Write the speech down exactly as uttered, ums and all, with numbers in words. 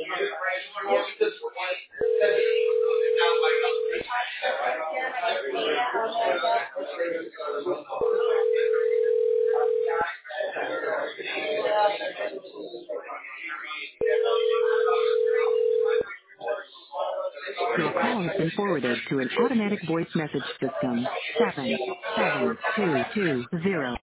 Your call has been forwarded to an automatic voice message system. seven seven two two zero